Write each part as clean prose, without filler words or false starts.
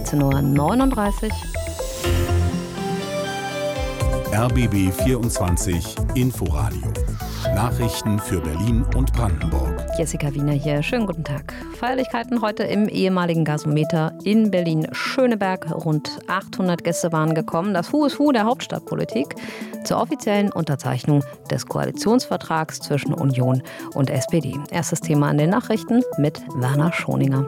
13:39 Uhr. RBB 24 Inforadio. Nachrichten für Berlin und Brandenburg. Jessica Wiener hier. Schönen guten Tag. Feierlichkeiten heute im ehemaligen Gasometer in Berlin-Schöneberg. Rund 800 Gäste waren gekommen. Das Who is Who der Hauptstadtpolitik zur offiziellen Unterzeichnung des Koalitionsvertrags zwischen Union und SPD. Erstes Thema an den Nachrichten mit Werner Schoninger.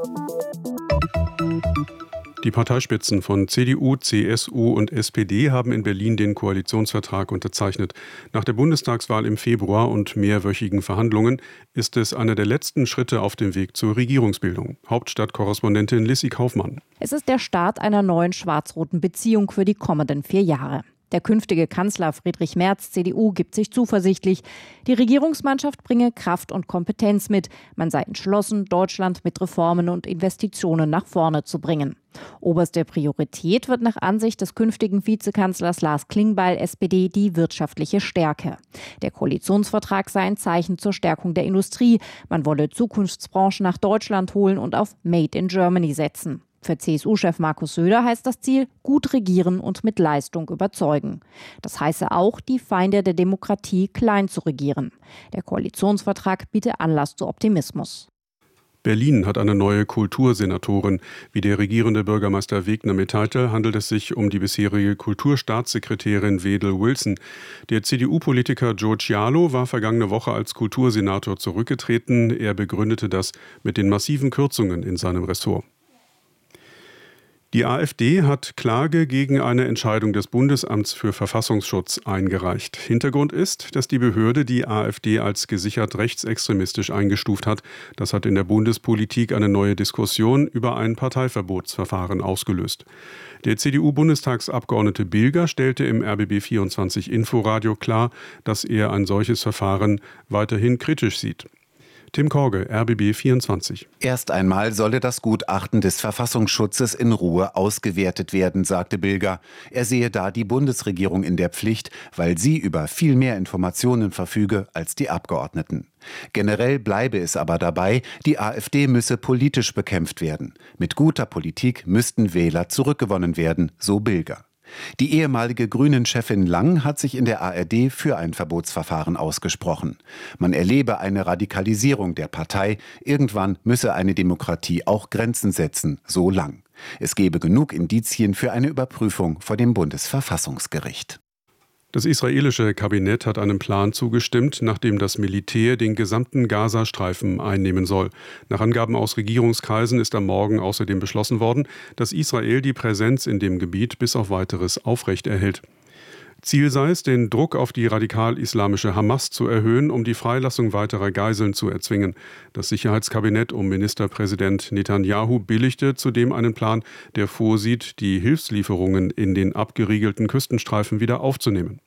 Die Parteispitzen von CDU, CSU und SPD haben in Berlin den Koalitionsvertrag unterzeichnet. Nach der Bundestagswahl im Februar und mehrwöchigen Verhandlungen ist es einer der letzten Schritte auf dem Weg zur Regierungsbildung. Hauptstadtkorrespondentin Lissy Kaufmann. Es ist der Start einer neuen schwarz-roten Beziehung für die kommenden 4 Jahre. Der künftige Kanzler Friedrich Merz, CDU, gibt sich zuversichtlich. Die Regierungsmannschaft bringe Kraft und Kompetenz mit. Man sei entschlossen, Deutschland mit Reformen und Investitionen nach vorne zu bringen. Oberste Priorität wird nach Ansicht des künftigen Vizekanzlers Lars Klingbeil, SPD, die wirtschaftliche Stärke. Der Koalitionsvertrag sei ein Zeichen zur Stärkung der Industrie. Man wolle Zukunftsbranchen nach Deutschland holen und auf Made in Germany setzen. Für CSU-Chef Markus Söder heißt das Ziel, gut regieren und mit Leistung überzeugen. Das heiße auch, die Feinde der Demokratie klein zu regieren. Der Koalitionsvertrag biete Anlass zu Optimismus. Berlin hat eine neue Kultursenatorin. Wie der regierende Bürgermeister Wegner mitteilte, handelt es sich um die bisherige Kulturstaatssekretärin Wedel Wilson. Der CDU-Politiker Joe Cialo war vergangene Woche als Kultursenator zurückgetreten. Er begründete das mit den massiven Kürzungen in seinem Ressort. Die AfD hat Klage gegen eine Entscheidung des Bundesamts für Verfassungsschutz eingereicht. Hintergrund ist, dass die Behörde die AfD als gesichert rechtsextremistisch eingestuft hat. Das hat in der Bundespolitik eine neue Diskussion über ein Parteiverbotsverfahren ausgelöst. Der CDU-Bundestagsabgeordnete Bilger stellte im RBB 24 Inforadio klar, dass er ein solches Verfahren weiterhin kritisch sieht. Tim Korge, RBB 24. Erst einmal solle das Gutachten des Verfassungsschutzes in Ruhe ausgewertet werden, sagte Bilger. Er sehe da die Bundesregierung in der Pflicht, weil sie über viel mehr Informationen verfüge als die Abgeordneten. Generell bleibe es aber dabei, die AfD müsse politisch bekämpft werden. Mit guter Politik müssten Wähler zurückgewonnen werden, so Bilger. Die ehemalige Grünen-Chefin Lang hat sich in der ARD für ein Verbotsverfahren ausgesprochen. Man erlebe eine Radikalisierung der Partei. Irgendwann müsse eine Demokratie auch Grenzen setzen, so Lang. Es gebe genug Indizien für eine Überprüfung vor dem Bundesverfassungsgericht. Das israelische Kabinett hat einem Plan zugestimmt, nachdem das Militär den gesamten Gazastreifen einnehmen soll. Nach Angaben aus Regierungskreisen ist am Morgen außerdem beschlossen worden, dass Israel die Präsenz in dem Gebiet bis auf Weiteres aufrechterhält. Ziel sei es, den Druck auf die radikal-islamische Hamas zu erhöhen, um die Freilassung weiterer Geiseln zu erzwingen. Das Sicherheitskabinett um Ministerpräsident Netanyahu billigte zudem einen Plan, der vorsieht, die Hilfslieferungen in den abgeriegelten Küstenstreifen wieder aufzunehmen.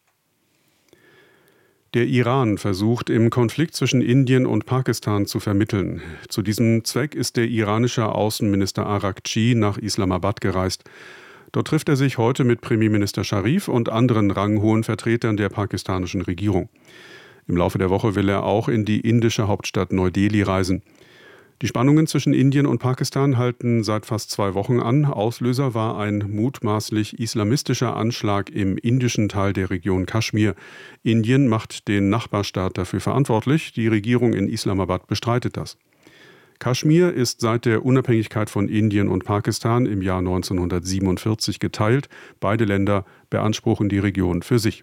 Der Iran versucht, im Konflikt zwischen Indien und Pakistan zu vermitteln. Zu diesem Zweck ist der iranische Außenminister Araghchi nach Islamabad gereist. Dort trifft er sich heute mit Premierminister Sharif und anderen ranghohen Vertretern der pakistanischen Regierung. Im Laufe der Woche will er auch in die indische Hauptstadt Neu-Delhi reisen. Die Spannungen zwischen Indien und Pakistan halten seit fast 2 Wochen an. Auslöser war ein mutmaßlich islamistischer Anschlag im indischen Teil der Region Kaschmir. Indien macht den Nachbarstaat dafür verantwortlich. Die Regierung in Islamabad bestreitet das. Kaschmir ist seit der Unabhängigkeit von Indien und Pakistan im Jahr 1947 geteilt. Beide Länder beanspruchen die Region für sich.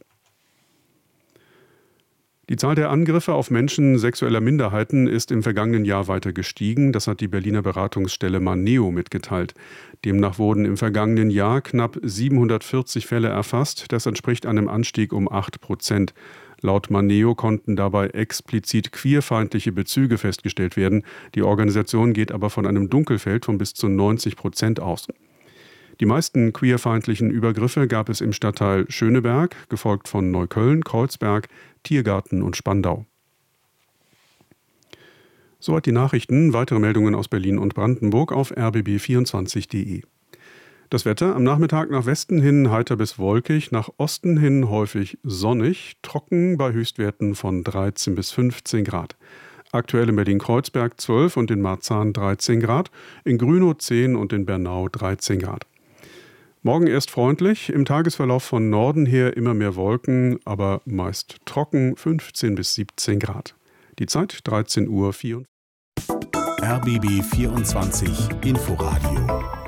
Die Zahl der Angriffe auf Menschen sexueller Minderheiten ist im vergangenen Jahr weiter gestiegen. Das hat die Berliner Beratungsstelle Maneo mitgeteilt. Demnach wurden im vergangenen Jahr knapp 740 Fälle erfasst. Das entspricht einem Anstieg um 8%. Laut Maneo konnten dabei explizit queerfeindliche Bezüge festgestellt werden. Die Organisation geht aber von einem Dunkelfeld von bis zu 90% aus. Die meisten queerfeindlichen Übergriffe gab es im Stadtteil Schöneberg, gefolgt von Neukölln, Kreuzberg, Tiergarten und Spandau. Soweit die Nachrichten. Weitere Meldungen aus Berlin und Brandenburg auf rbb24.de. Das Wetter am Nachmittag nach Westen hin heiter bis wolkig, nach Osten hin häufig sonnig, trocken bei Höchstwerten von 13 bis 15 Grad. Aktuell in Berlin-Kreuzberg 12 und in Marzahn 13 Grad, in Grünow 10 und in Bernau 13 Grad. Morgen erst freundlich, im Tagesverlauf von Norden her immer mehr Wolken, aber meist trocken, 15 bis 17 Grad. Die Zeit 13:04 Uhr. RBB 24 Inforadio